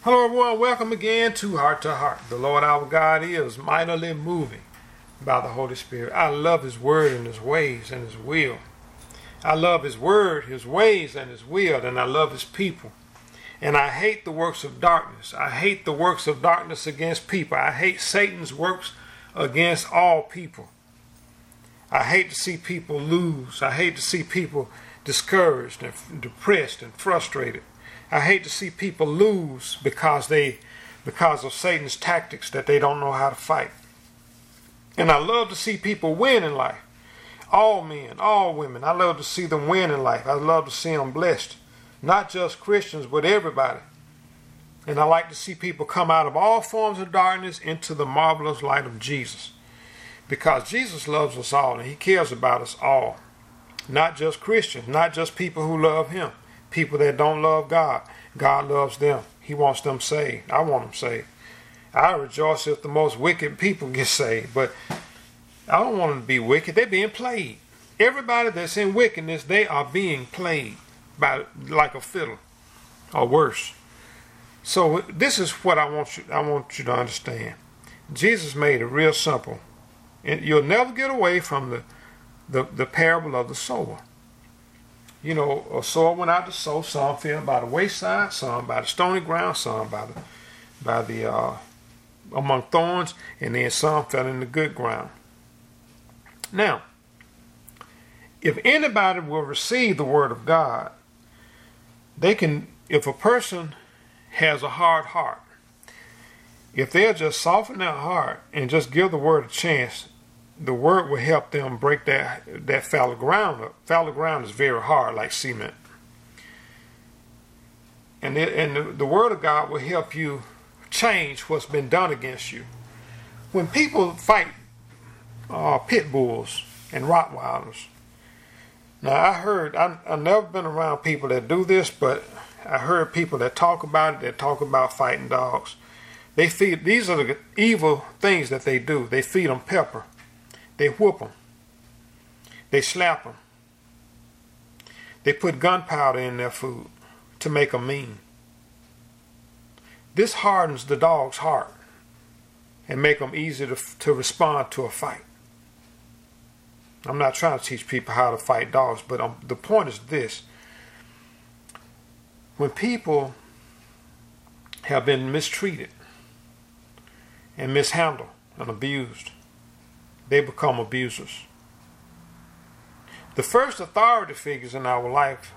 Hello everyone, welcome again to Heart to Heart. The Lord our God is mightily moving by the Holy Spirit. I love His word and His ways and His will. I love His word, His ways and His will, and I love His people. And I hate the works of darkness. I hate the works of darkness against people. I hate Satan's works against all people. I hate to see people lose. I hate to see people discouraged and depressed and frustrated. I hate to see people lose because of Satan's tactics that they don't know how to fight. And I love to see people win in life. All men, all women. I love to see them win in life. I love to see them blessed. Not just Christians, but everybody. And I like to see people come out of all forms of darkness into the marvelous light of Jesus. Because Jesus loves us all and He cares about us all. Not just Christians, not just people who love Him. People that don't love God. God loves them. He wants them saved. I want them saved. I rejoice if the most wicked people get saved. But I don't want them to be wicked. They're being played. Everybody that's in wickedness, they are being played by like a fiddle or worse. So this is what I want you to understand. Jesus made it real simple. And you'll never get away from the parable of the sower. You know, a sower went out to sow. Some fell by the wayside, some by the stony ground, some by the among thorns, and then some fell in the good ground. Now, if anybody will receive the word of God, they can. If a person has a hard heart, if they'll just soften their heart and just give the word a chance, the word will help them break that fallow ground up. Fallow ground is very hard, like cement. And the word of God will help you change what's been done against you. When people fight pit bulls and Rottweilers, now I've never been around people that do this, but I heard people that talk about it, that talk about fighting dogs. These are the evil things that they do. They feed them pepper. They whoop them. They slap them. They put gunpowder in their food to make them mean. This hardens the dog's heart and make them easy to respond to a fight. I'm not trying to teach people how to fight dogs, but the point is this. When people have been mistreated and mishandled and abused, they become abusers. The first authority figures in our life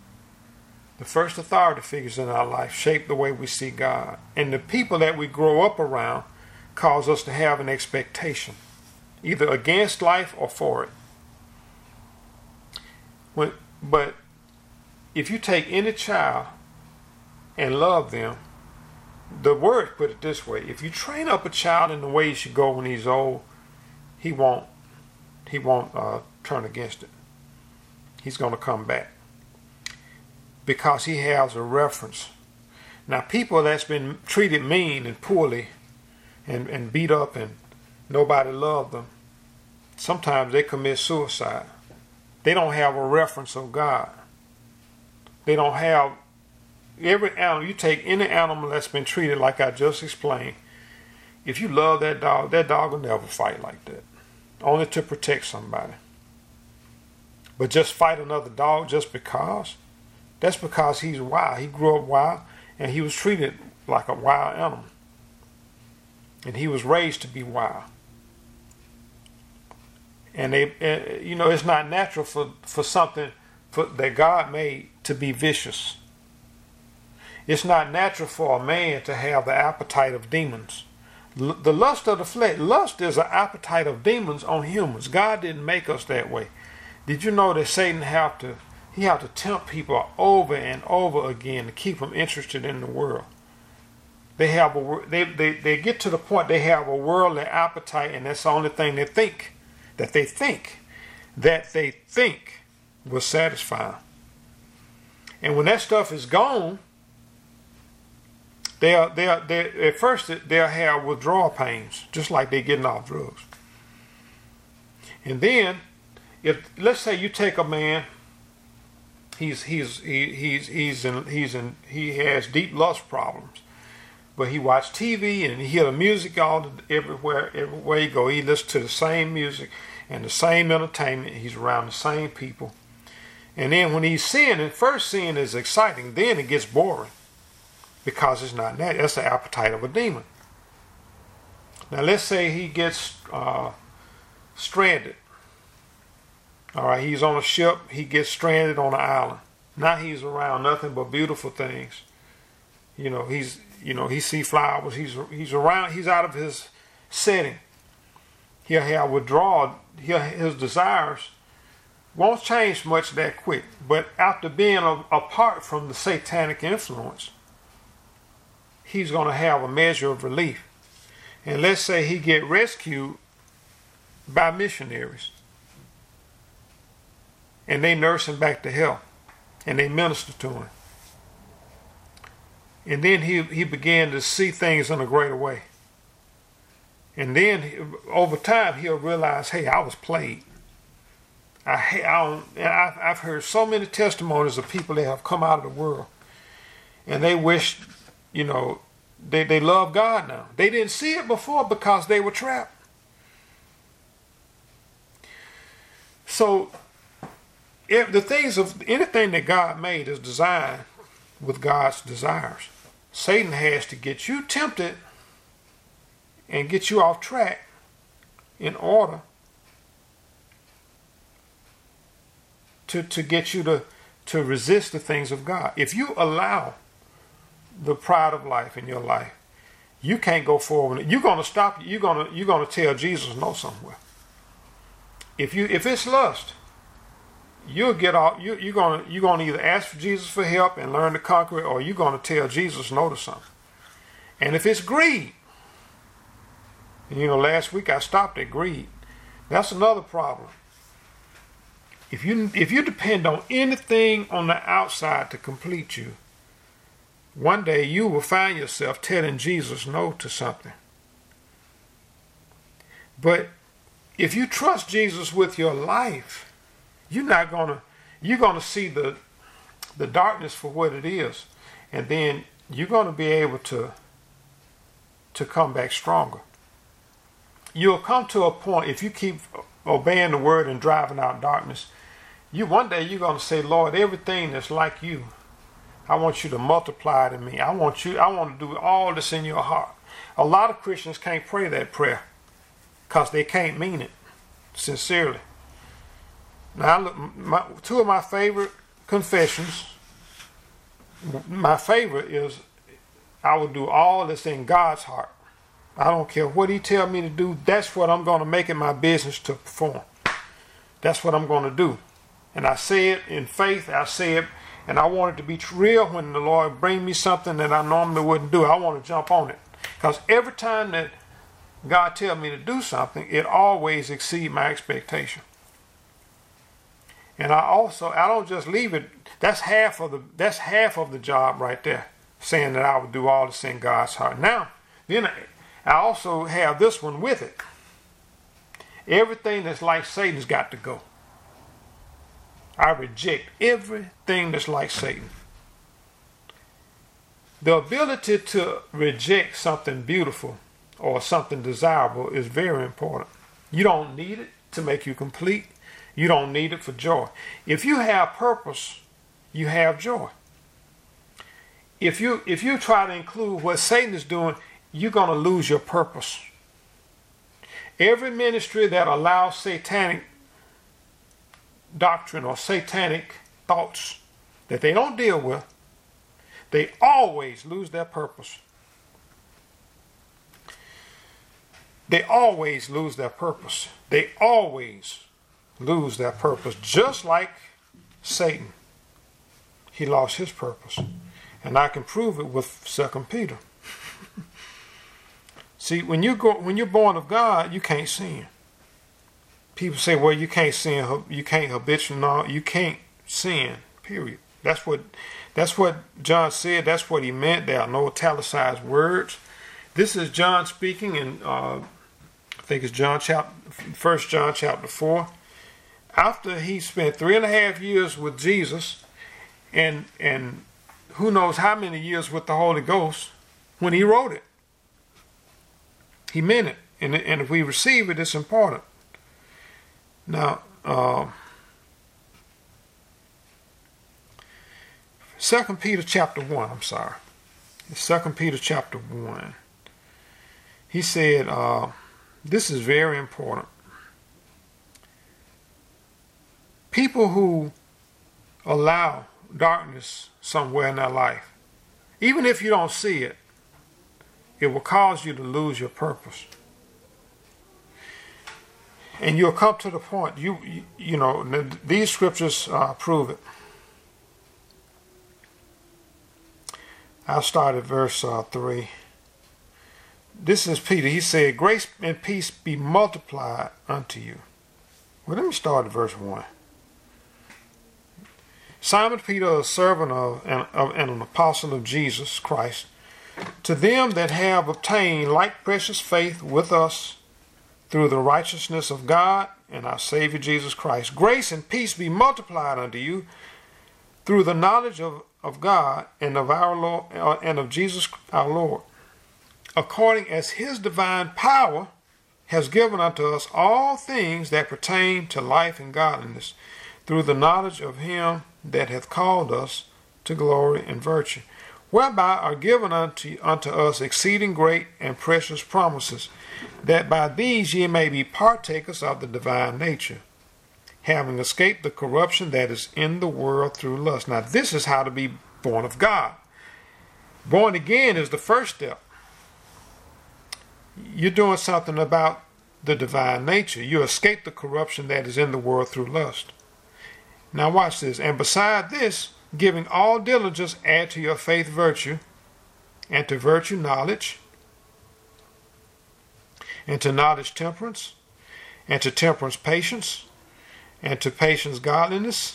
shape the way we see God. And the people that we grow up around cause us to have an expectation, either against life or for it. But if you take any child and love them, the word put it this way: if you train up a child in the way he should go when he's old, he won't turn against it. He's going to come back because he has a reference. Now, people that's been treated mean and poorly and beat up and nobody loved them, sometimes they commit suicide. They don't have a reference of God. They don't have every animal. You take any animal that's been treated like I just explained. If you love that dog will never fight like that. Only to protect somebody. But just fight another dog just because? That's because he's wild. He grew up wild and he was treated like a wild animal. And he was raised to be wild. And it's not natural for something that God made to be vicious. It's not natural for a man to have the appetite of demons. The lust of the flesh. Lust is an appetite of demons on humans. God didn't make us that way. Did you know that Satan have to tempt people over and over again to keep them interested in the world? They get to the point they have a worldly appetite, and that's the only thing they think will satisfy. And when that stuff is gone, at first they'll have withdrawal pains, just like they're getting off drugs. And then, let's say you take a man, he has deep lust problems, but he watch TV and he hear the music everywhere he go. He listen to the same music and the same entertainment. He's around the same people. And then when he's sinning, first sin is exciting. Then it gets boring because it's not that. That's the appetite of a demon. Now let's say he gets stranded. All right, he's on a ship. He gets stranded on an island. Now he's around nothing but beautiful things. He see flowers. He's around. He's out of his setting. He'll have withdrawal. His desires won't change much that quick. But after being apart from the satanic influence, he's going to have a measure of relief. And let's say he get rescued by missionaries, and they nurse him back to health, and they minister to him. And then he began to see things in a greater way. And then over time he'll realize, hey, I was played. I've heard so many testimonies of people that have come out of the world, and they wish, they love God now. They didn't see it before because they were trapped. So anything that God made is designed with God's desires. Satan has to get you tempted and get you off track in order to get you to resist the things of God. If you allow the pride of life in your life, you can't go forward. You're going to stop. You're going to tell Jesus no somewhere. If it's lust, you'll get off. You're going to either ask Jesus for help and learn to conquer it, or you're going to tell Jesus no to something. And if it's greed, last week I stopped at greed. That's another problem. If you depend on anything on the outside to complete you, one day you will find yourself telling Jesus no to something. But if you trust Jesus with your life, you're gonna see the darkness for what it is, and then you're gonna be able to come back stronger. You'll come to a point, if you keep obeying the word and driving out darkness, one day you're gonna say, Lord, everything that's like you, I want you to multiply it in me. I want to do all this in your heart. A lot of Christians can't pray that prayer because they can't mean it sincerely. Now, two of my favorite confessions, my favorite is, I will do all this in God's heart. I don't care what he tell me to do. That's what I'm going to make it my business to perform. That's what I'm going to do. And I say it in faith. I say it, and I want it to be real. When the Lord bring me something that I normally wouldn't do, I want to jump on it. Because every time that God tells me to do something, it always exceeds my expectation. And I don't just leave it. That's half of the job right there, saying that I would do all this in God's heart. Now, then I also have this one with it. Everything that's like Satan's got to go. I reject everything that's like Satan. The ability to reject something beautiful or something desirable is very important. You don't need it to make you complete. You don't need it for joy. If you have purpose, you have joy. If you try to include what Satan is doing, you're going to lose your purpose. Every ministry that allows satanic doctrine or satanic thoughts that they don't deal with, they always lose their purpose. They always lose their purpose. They always lose their purpose. Just like Satan, he lost his purpose. And I can prove it with 2 Peter. See, when you're born of God, you can't sin. People say, well, you can't sin, you can't habitually, no, you can't sin, period. That's what John said, that's what he meant. There are no italicized words. This is John speaking in, I think it's 1 John chapter 4. After he spent 3.5 years with Jesus, and who knows how many years with the Holy Ghost, when he wrote it. He meant it. And if we receive it, it's important. Now, 2 Peter chapter 1, I'm sorry. 2 Peter chapter 1. He said, this is very important. People who allow darkness somewhere in their life, even if you don't see it, it will cause you to lose your purpose. And you'll come to the point, you know, these scriptures prove it. I'll start at verse 3. This is Peter. He said, grace and peace be multiplied unto you. Well, let me start at verse 1. Simon Peter, a servant and an apostle of Jesus Christ, to them that have obtained like precious faith with us through the righteousness of God and our Savior Jesus Christ, grace and peace be multiplied unto you through the knowledge of God and of our Lord and of Jesus our Lord, according as his divine power has given unto us all things that pertain to life and godliness, through the knowledge of him that hath called us to glory and virtue, whereby are given unto us exceeding great and precious promises, that by these ye may be partakers of the divine nature, having escaped the corruption that is in the world through lust. Now this is how to be born of God. Born again is the first step. You're doing something about the divine nature. You escape the corruption that is in the world through lust. Now watch this. And beside this, giving all diligence, add to your faith virtue, and to virtue knowledge, and to knowledge temperance, and to temperance patience, and to patience godliness,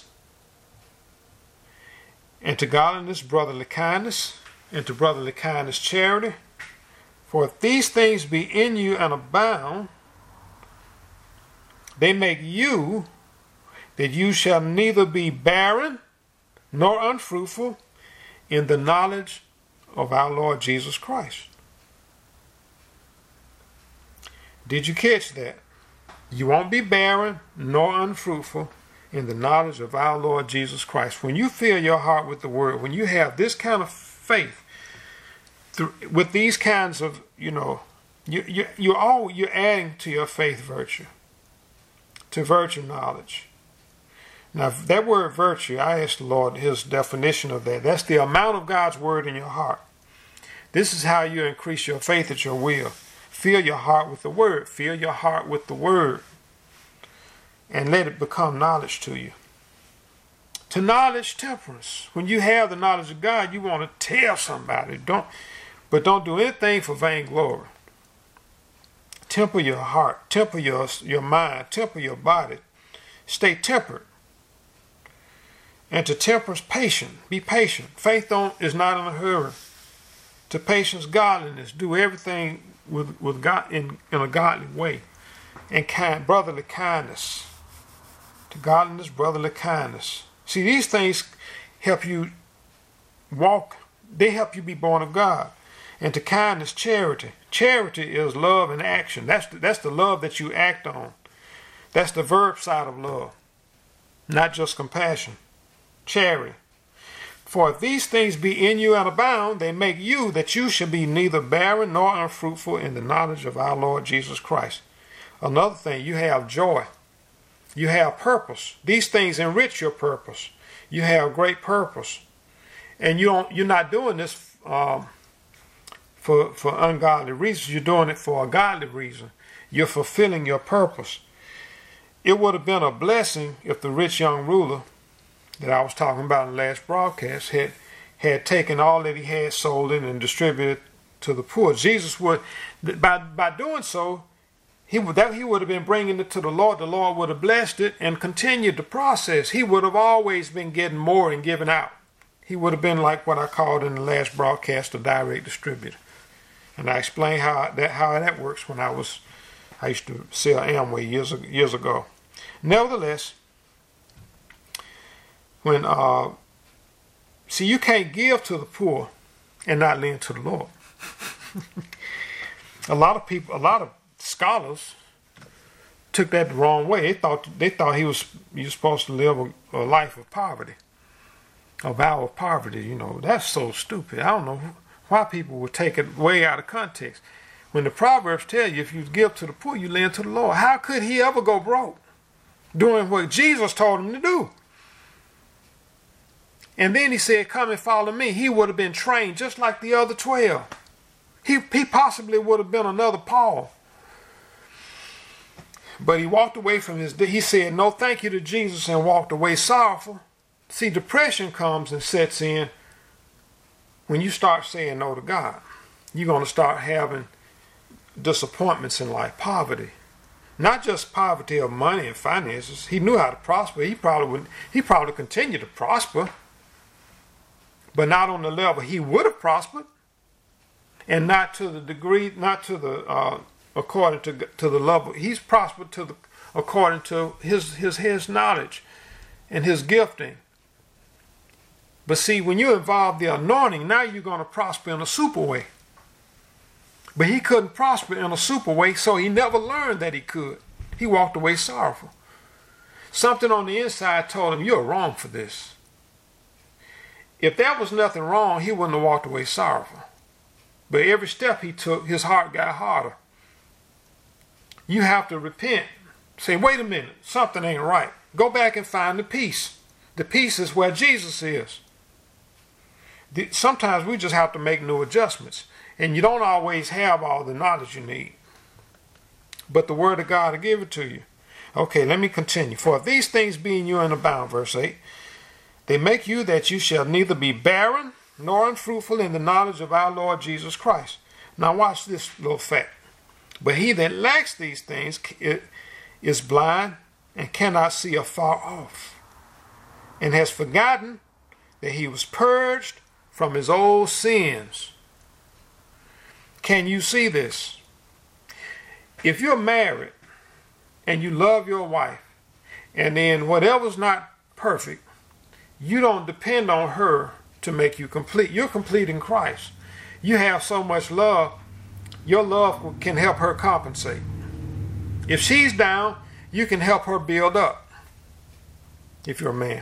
and to godliness brotherly kindness, and to brotherly kindness charity. For if these things be in you and abound, they make you that you shall neither be barren nor unfruitful in the knowledge of our Lord Jesus Christ. Did you catch that? You won't be barren nor unfruitful in the knowledge of our Lord Jesus Christ. When you fill your heart with the word, when you have this kind of faith, with these kinds of, you're adding to your faith virtue, to virtue knowledge. Now, that word virtue, I asked the Lord his definition of that. That's the amount of God's word in your heart. This is how you increase your faith at your will. Fill your heart with the word. Fill your heart with the word. And let it become knowledge to you. To knowledge, temperance. When you have the knowledge of God, you want to tell somebody. But don't do anything for vainglory. Temper your heart. Temper your mind. Temper your body. Stay tempered. And to temperance, patient. Be patient. Faith is not in a hurry. To patience, godliness. Do everything with God in a godly way. And brotherly kindness. To godliness, brotherly kindness. See, these things help you walk. They help you be born of God. And to kindness, charity. Charity is love in action. That's the love that you act on. That's the verb side of love. Not just compassion. Charity. For if these things be in you and abound, they make you that you shall be neither barren nor unfruitful in the knowledge of our Lord Jesus Christ. Another thing, you have joy. You have purpose. These things enrich your purpose. You have great purpose. And you're not doing this for ungodly reasons. You're doing it for a godly reason. You're fulfilling your purpose. It would have been a blessing if the rich young ruler that I was talking about in the last broadcast had taken all that he had, sold it, and distributed to the poor. Jesus would, by doing so, he would have been bringing it to the Lord. The Lord would have blessed it and continued the process. He would have always been getting more and giving out. He would have been like what I called in the last broadcast a direct distributor. And I explained how that works when I used to sell Amway years ago. Nevertheless, see, you can't give to the poor and not lend to the Lord. A lot of people, a lot of scholars took that the wrong way. They thought you were supposed to live a life of poverty, a vow of poverty. You know, that's so stupid. I don't know why people would take it way out of context. When the Proverbs tell you if you give to the poor, you lend to the Lord. How could he ever go broke doing what Jesus told him to do? And then he said, come and follow me. He would have been trained just like the other 12. He possibly would have been another Paul. But he walked away from he said no thank you to Jesus and walked away sorrowful. See, depression comes and sets in when you start saying no to God. You're going to start having disappointments in life, poverty. Not just poverty of money and finances. He knew how to prosper. He probably continued to prosper, but not on the level he would have prospered, and not to the degree, not to the according to the level he's prospered according to his knowledge and his gifting. But see, when you involve the anointing, now you're going to prosper in a super way. But he couldn't prosper in a super way, so he never learned that he could. He walked away sorrowful. Something on the inside told him, you're wrong for this. If there was nothing wrong, he wouldn't have walked away sorrowful. But every step he took, his heart got harder. You have to repent. Say, wait a minute, something ain't right. Go back and find the peace. The peace is where Jesus is. Sometimes we just have to make new adjustments. And you don't always have all the knowledge you need. But the word of God will give it to you. Okay, let me continue. For if these things be in you and abound, verse 8, they make you that you shall neither be barren nor unfruitful in the knowledge of our Lord Jesus Christ. Now watch this little fact. But he that lacks these things is blind and cannot see afar off, and has forgotten that he was purged from his old sins. Can you see this? If you're married and you love your wife, and then whatever's not perfect, you don't depend on her to make you complete. You're complete in Christ. You have so much love, your love can help her compensate. If she's down, you can help her build up. If you're a man.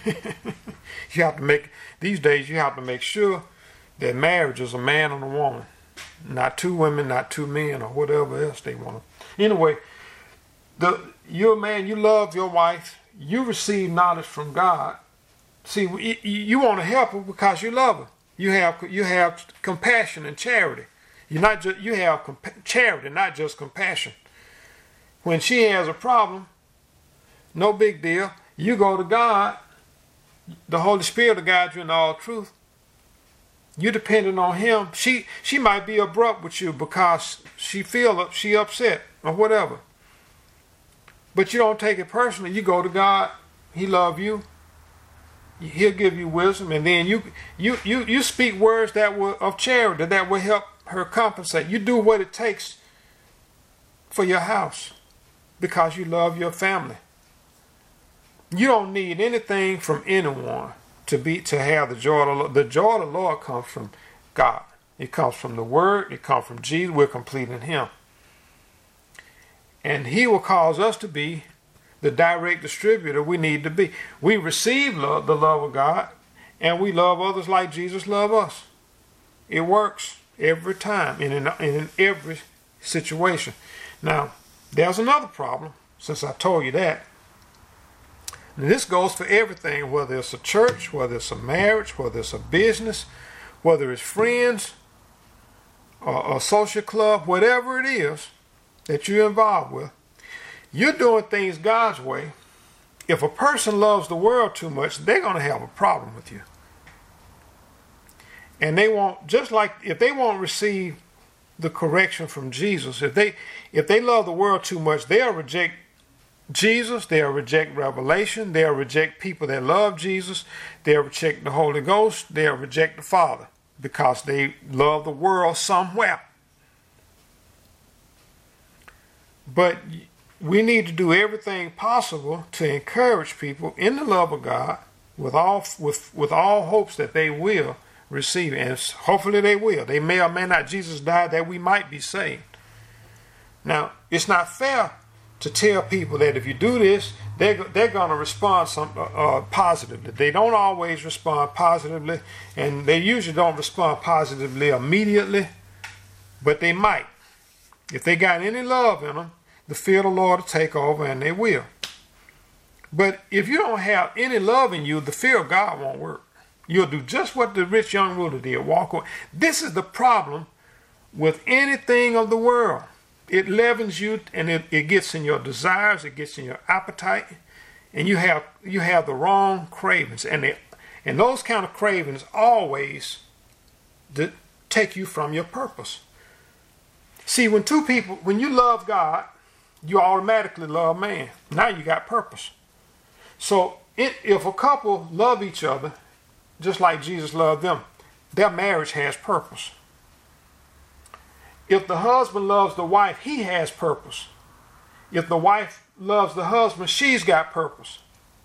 These days you have to make sure that marriage is a man and a woman. Not two women, not two men, or whatever else they want. Anyway, you're a man, you love your wife, you receive knowledge from God. See, you want to help her because you love her. You have compassion and charity. You have charity, not just compassion. When she has a problem, no big deal. You go to God. The Holy Spirit will guide you in all truth. You're dependent on him. She might be abrupt with you because she upset or whatever. But you don't take it personally. You go to God. He loves you. He'll give you wisdom, and then you speak words that will of charity that will help her compensate. You do what it takes for your house because you love your family. You don't need anything from anyone to have the joy of the Lord. The joy of the Lord comes from God. It comes from the Word. It comes from Jesus. We're complete in Him. And He will cause us to be the direct distributor we need to be. We receive the love of God, and we love others like Jesus loved us. It works every time and in every situation. Now, there's another problem, since I told you that. And this goes for everything, whether it's a church, whether it's a marriage, whether it's a business, whether it's friends, or a social club, whatever it is that you're involved with. You're doing things God's way. If a person loves the world too much, they're going to have a problem with you. And they won't, just like if they won't receive the correction from Jesus, if they love the world too much, they'll reject Jesus, they'll reject revelation, they'll reject people that love Jesus, they'll reject the Holy Ghost, they'll reject the Father because they love the world somewhere. But we need to do everything possible to encourage people in the love of God with all hopes that they will receive it. And hopefully they will. They may or may not. Jesus died that we might be saved. Now, it's not fair to tell people that if you do this, they're going to respond positively. They don't always respond positively, and they usually don't respond positively immediately, but they might. If they got any love in them, the fear of the Lord will take over, and they will. But if you don't have any love in you, the fear of God won't work. You'll do just what the rich young ruler did, walk away. This is the problem with anything of the world. It leavens you, and it gets in your desires, it gets in your appetite, and you have the wrong cravings. And those kind of cravings always take you from your purpose. See, when you love God, you automatically love man. Now you got purpose. So if a couple love each other, just like Jesus loved them, their marriage has purpose. If the husband loves the wife, he has purpose. If the wife loves the husband, she's got purpose.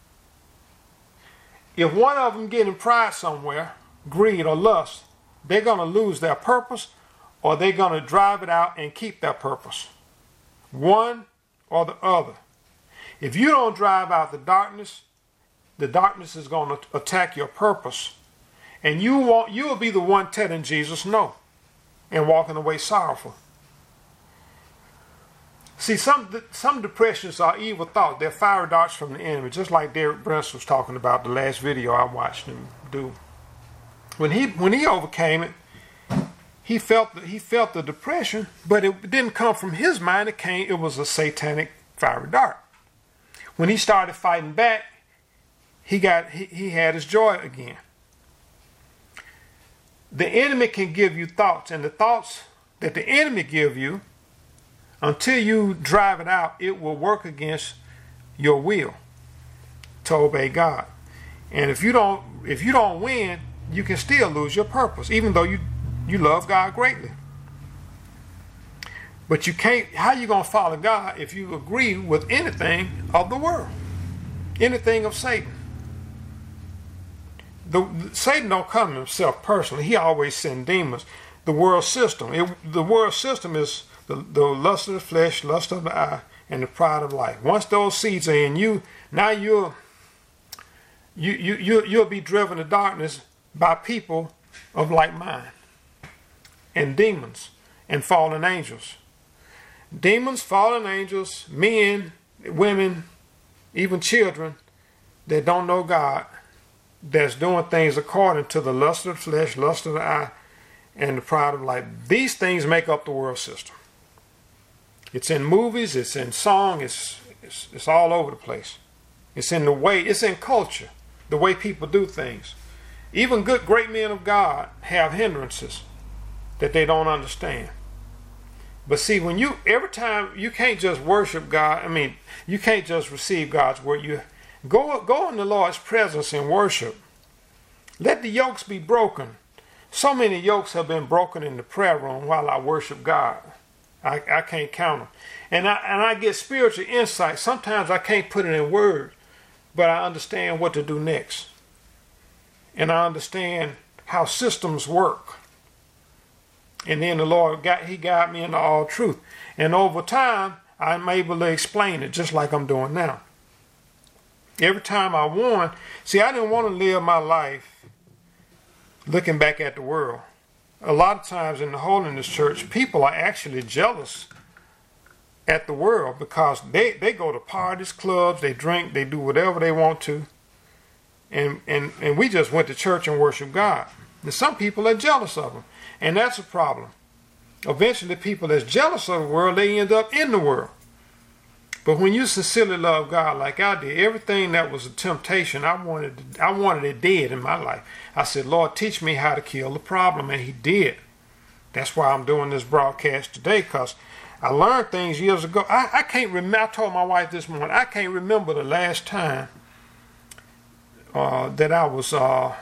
If one of them get in pride somewhere, greed or lust, they're going to lose their purpose, or they're going to drive it out and keep their purpose. One or the other. If you don't drive out the darkness is going to attack your purpose. And you will be the one telling Jesus no and walking away sorrowful. See, some depressions are evil thoughts. They're fiery darts from the enemy, just like Derek Brunson was talking about the last video I watched him do. When he overcame it, he felt the depression, but it didn't come from his mind. It was a satanic fiery dart. When he started fighting back, he had his joy again. The enemy can give you thoughts, and the thoughts that the enemy give you, until you drive it out, it will work against your will to obey God. And if you don't win, you can still lose your purpose, even though you love God greatly. But you can't. How you gonna follow God if you agree with anything of the world, anything of Satan? Satan don't come himself personally. He always sends demons. The world system. The world system is the lust of the flesh, lust of the eye, and the pride of life. Once those seeds are in you, now you'll be driven to darkness by people of like mind, and demons, and fallen angels. Demons, fallen angels, men, women, even children that don't know God, that's doing things according to the lust of the flesh, lust of the eye, and the pride of life. These things make up the world system. It's in movies, it's in song, it's all over the place. It's in the way, it's in culture, the way people do things. Even great men of God have hindrances that they don't understand. But see, every time, you can't just worship God. I mean, you can't just receive God's word. You go in the Lord's presence and worship. Let the yokes be broken. So many yokes have been broken in the prayer room while I worship God. I can't count them. And I get spiritual insight. Sometimes I can't put it in words, but I understand what to do next. And I understand how systems work. And then the Lord guided me into all truth. And over time, I'm able to explain it just like I'm doing now. Every time I won, see, I didn't want to live my life looking back at the world. A lot of times in the Holiness Church, people are actually jealous at the world because they go to parties, clubs, they drink, they do whatever they want to. And we just went to church and worship God. And some people are jealous of them. And that's a problem. Eventually, people that's jealous of the world, they end up in the world. But when you sincerely love God like I did, everything that was a temptation, I wanted it dead in my life. I said, Lord, teach me how to kill the problem. And he did. That's why I'm doing this broadcast today, because I learned things years ago. I can't remember. I told my wife this morning, I can't remember the last time that I was,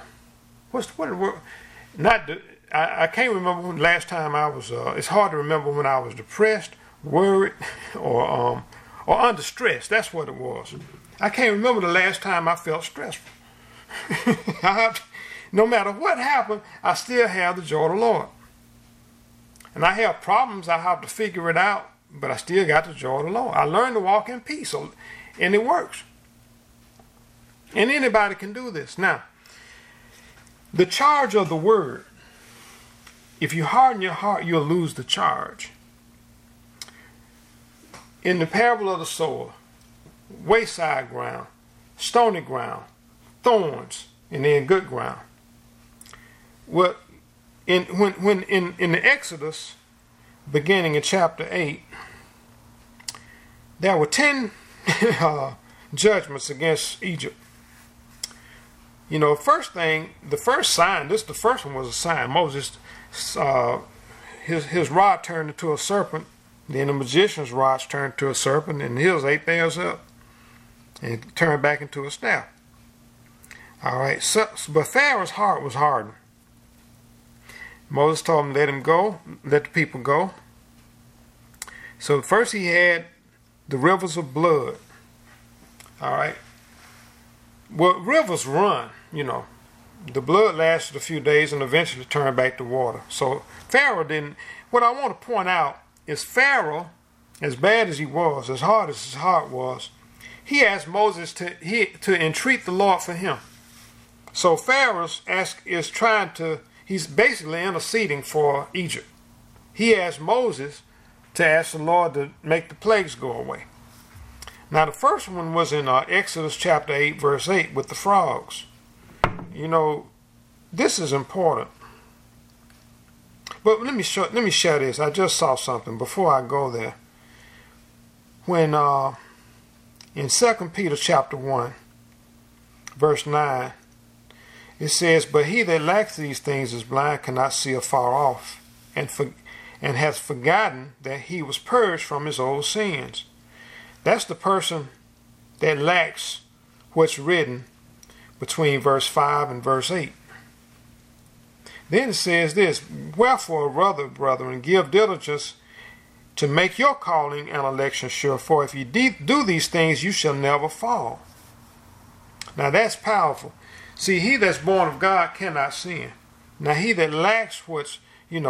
I can't remember when the last time I was, it's hard to remember when I was depressed, worried, or under stress. That's what it was. I can't remember the last time I felt stressful. No matter what happened, I still have the joy of the Lord. And I have problems, I have to figure it out, but I still got the joy of the Lord. I learned to walk in peace, and it works. And anybody can do this. Now, the charge of the word, if you harden your heart, you'll lose the charge. In the parable of the sower, wayside ground, stony ground, thorns, and then good ground. Well, when in the Exodus, beginning in chapter 8, there were 10 judgments against Egypt. You know, the first sign, the first one was a sign. Moses, his rod turned into a serpent. Then the magician's rods turned into a serpent, and his ate theirs up and turned back into a staff. All right, but Pharaoh's heart was hardened. Moses told him, let him go, let the people go. So first he had the rivers of blood. All right. Well, rivers run, you know. The blood lasted a few days and eventually turned back to water. So Pharaoh didn't. What I want to point out is Pharaoh, as bad as he was, as hard as his heart was, he asked Moses to entreat the Lord for him. So Pharaoh he's basically interceding for Egypt. He asked Moses to ask the Lord to make the plagues go away. Now the first one was in Exodus chapter 8 verse 8 with the frogs. You know, this is important. But let me share this. I just saw something before I go there. When in 2 Peter chapter 1 verse 9, it says, but he that lacks these things is blind, cannot see afar off, and has forgotten that he was purged from his old sins. That's the person that lacks what's written between verse 5 and verse 8. Then it says this, wherefore, brethren, give diligence to make your calling and election sure, for if you do these things, you shall never fall. Now that's powerful. See, he that's born of God cannot sin. Now he that lacks what's,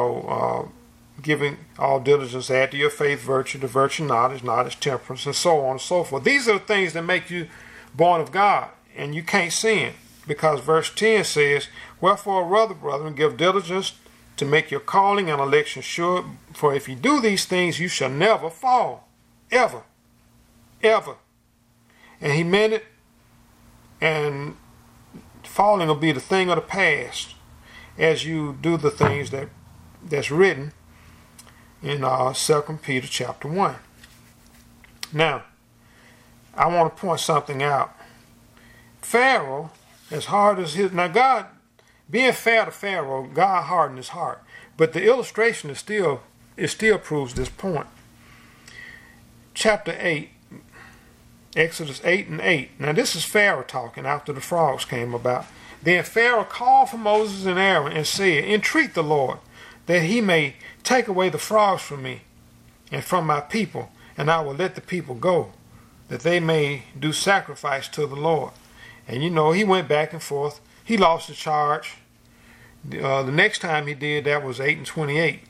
giving all diligence, add to your faith virtue, to virtue knowledge, temperance, and so on and so forth. These are the things that make you born of God, and you can't sin. Because verse 10 says, wherefore, brethren, give diligence to make your calling and election sure, for if you do these things, you shall never fall. Ever. Ever. And he meant it, and falling will be the thing of the past as you do the things that's written in 2 Peter chapter 1. Now, I want to point something out. Pharaoh, as hard as his... Now God, being fair to Pharaoh, God hardened his heart. But the illustration is still proves this point. Chapter 8, Exodus 8 and 8. Now this is Pharaoh talking after the frogs came about. Then Pharaoh called for Moses and Aaron and said, entreat the Lord, that he may take away the frogs from me and from my people, and I will let the people go, that they may do sacrifice to the Lord. And he went back and forth. He lost the charge. The next time he did that was 8 and 28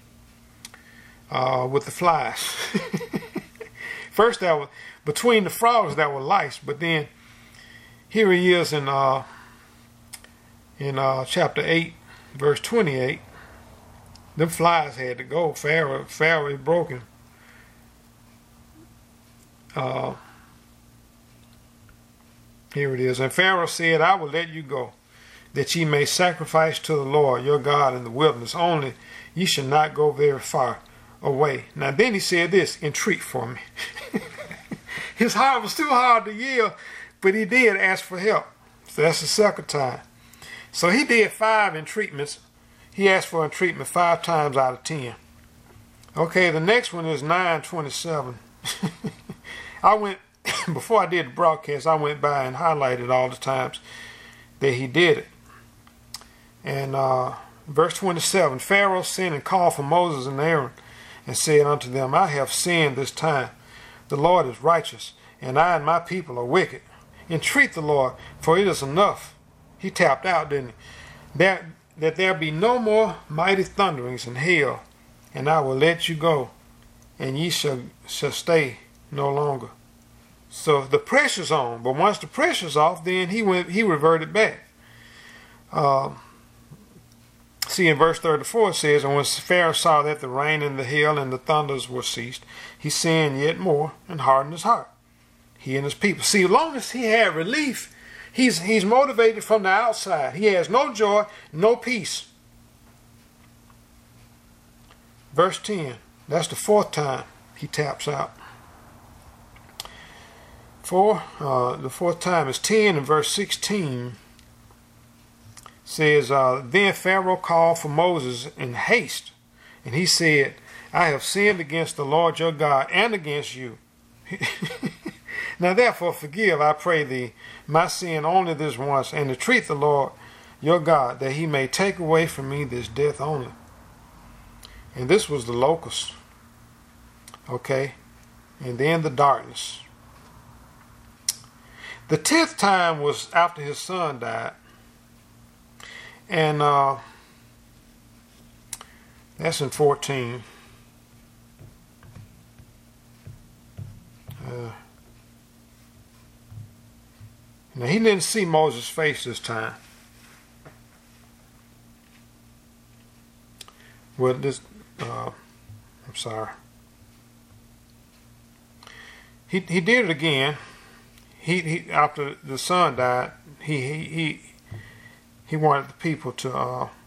with the flies. First, that was between the frogs that were lice, but then here he is in chapter 8, verse 28. Them flies had to go. Pharaoh is broken. Here it is. And Pharaoh said, I will let you go, that ye may sacrifice to the Lord your God in the wilderness. Only ye shall not go very far away. Now then he said this, entreat for me. His heart was too hard to yield, but he did ask for help. So that's the second time. So he did 5 entreatments. He asked for entreatment 5 times out of 10. Okay, the next one is 9:27. I went, before I did the broadcast, I went by and highlighted all the times that he did it. And verse 27, Pharaoh sent and called for Moses and Aaron and said unto them, I have sinned this time. The Lord is righteous, and I and my people are wicked. Entreat the Lord, for it is enough. He tapped out, didn't he? that there be no more mighty thunderings in hell, and I will let you go, and ye shall stay no longer. So the pressure's on, but once the pressure's off, then he reverted back. See, in verse 34 it says, and when Pharaoh saw that the rain and the hail and the thunders were ceased, he sinned yet more and hardened his heart, he and his people. See, as long as he had relief, he's motivated from the outside. He has no joy, no peace. Verse 10, that's the fourth time he taps out. The fourth time is 10, and verse 16 says, then Pharaoh called for Moses in haste, and he said, I have sinned against the Lord your God and against you. Now therefore forgive, I pray thee, my sin only this once, and entreat the Lord your God, that he may take away from me this death only. And this was the locust. Okay? And then the darkness. The 10th time was after his son died. And that's in 14. Now he didn't see Moses' face this time. Well, I'm sorry. He did it again. After the son died, he wanted the people to